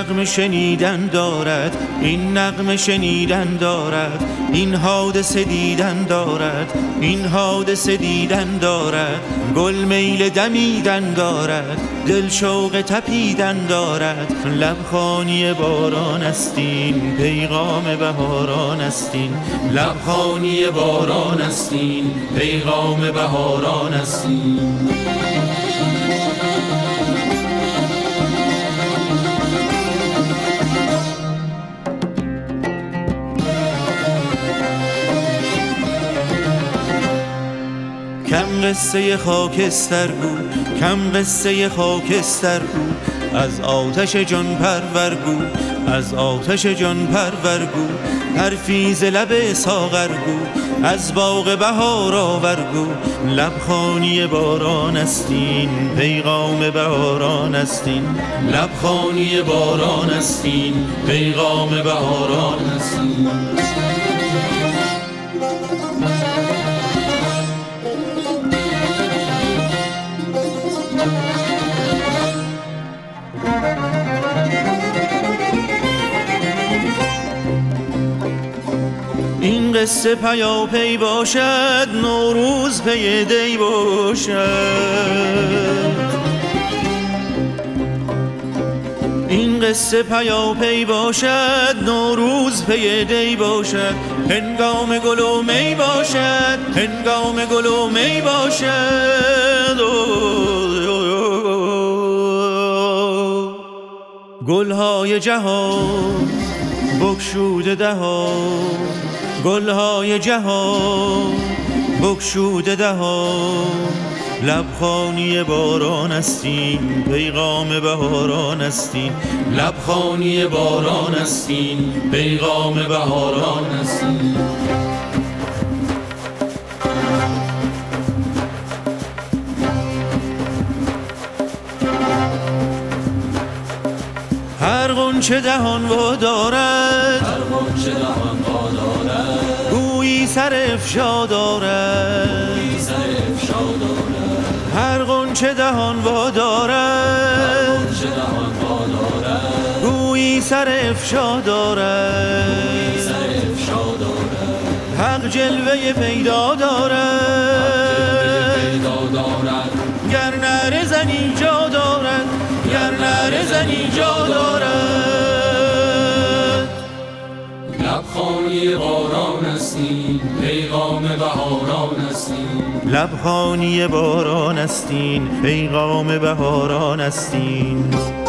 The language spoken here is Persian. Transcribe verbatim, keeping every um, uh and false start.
نغمه شنیدن دارد، این نغمه شنیدن دارد، این حادثه دیدن دارد، این حادثه دیدن دارد. گل میل دمیدن دارد، دل شوق تپیدن دارد. لبخانی باران استین، پیغام بهاران استین. لبخانی باران استین، پیغام بهاران استین. کم قصه خاکستر گو، کم قصه خاکستر گو، از آتش جان پرور گو، از آتش جان پرور گو. حرفی ز لب ساغر گو، از باغ بهار آور گو. لبخانی باران استین، پیغام بهاران استین. لبخانی باران استین، پیغام بهاران استین. این قصه پیاپی باشد، نوروز پی دی باشد. این قصه پیاپی باشد، نوروز پی دی باشد. هنگام گل و می باشد، هنگام گل و می باشد. گلهای جهان بگشوده دهان، گلهای جهان بگشوده دهان. لبخانی باران استین، پیغام بهاران استین. لبخانی باران استین، پیغام بهاران استین. هر غنچه دهان وا دارد، هر غنچه دهان وا دارد، گویی سر افشا دارد، گویی سر افشا دارد. هر غنچه دهان وا دارد، هر غنچه دهان وا دارد، گویی سر افشا دارد، گویی سر افشا دارد. حق جلوه پیدا دارد، پیدا دارد. گر نره زنی جا دارد، گر نره زنی جا دارد. لبخانی باران استین، پیغام بهاران استین. لبخانی باران استین، پیغام بهاران استین.